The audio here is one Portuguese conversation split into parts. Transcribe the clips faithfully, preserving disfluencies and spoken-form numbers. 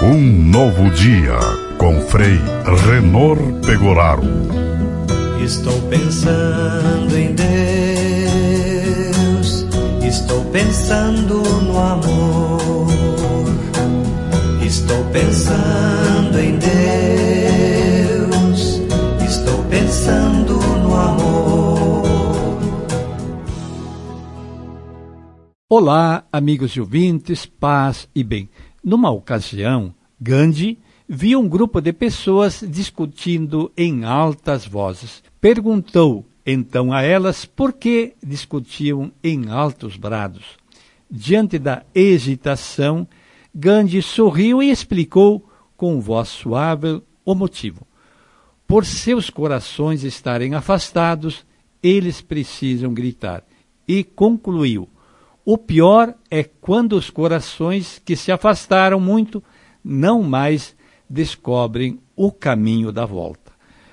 Um novo dia com Frei Renor Pegoraro. Estou pensando em Deus, estou pensando no amor, estou pensando em Deus, estou pensando no amor. Olá, amigos e ouvintes, paz e bem. Numa ocasião, Gandhi viu um grupo de pessoas discutindo em altas vozes. Perguntou então a elas por que discutiam em altos brados. Diante da hesitação, Gandhi sorriu e explicou com voz suave o motivo. Por seus corações estarem afastados, eles precisam gritar. E concluiu: o pior é quando os corações que se afastaram muito não mais descobrem o caminho da volta.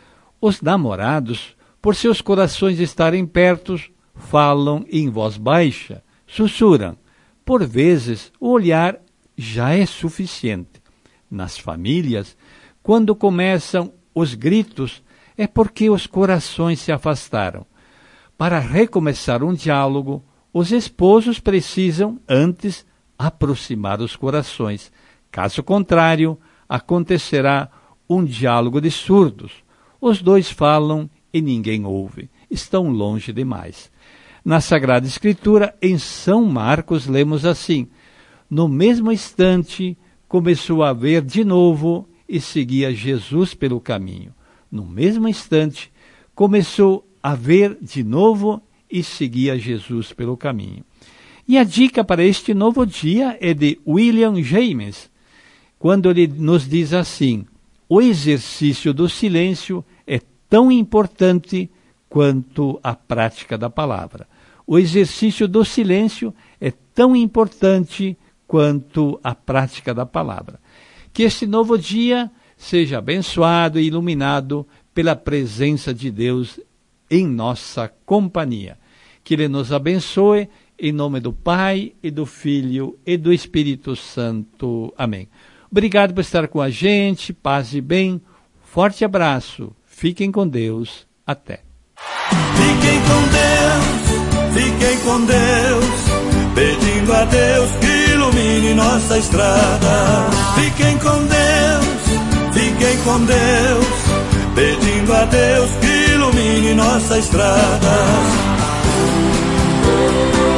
Os namorados, por seus corações estarem perto, falam em voz baixa, sussurram. Por vezes, o olhar já é suficiente. Nas famílias, quando começam os gritos, é porque os corações se afastaram. Para recomeçar um diálogo, os esposos precisam, antes, aproximar os corações. Caso contrário, acontecerá um diálogo de surdos. Os dois falam e ninguém ouve. Estão longe demais. Na Sagrada Escritura, em São Marcos, lemos assim: no mesmo instante, começou a ver de novo e seguia Jesus pelo caminho. No mesmo instante, começou a ver de novo e seguia Jesus pelo caminho. E a dica para este novo dia é de William James, quando ele nos diz assim: o exercício do silêncio é tão importante quanto a prática da palavra. O exercício do silêncio é tão importante quanto a prática da palavra. Que este novo dia seja abençoado e iluminado pela presença de Deus em nossa companhia. Que Ele nos abençoe, em nome do Pai, e do Filho, e do Espírito Santo. Amém. Obrigado por estar com a gente, paz e bem. Forte abraço, fiquem com Deus, até. Fiquem com Deus, fiquem com Deus, pedindo a Deus que ilumine nossa estrada. Fiquem com Deus, fiquem com Deus, pedindo a Deus que ilumine nossa estrada.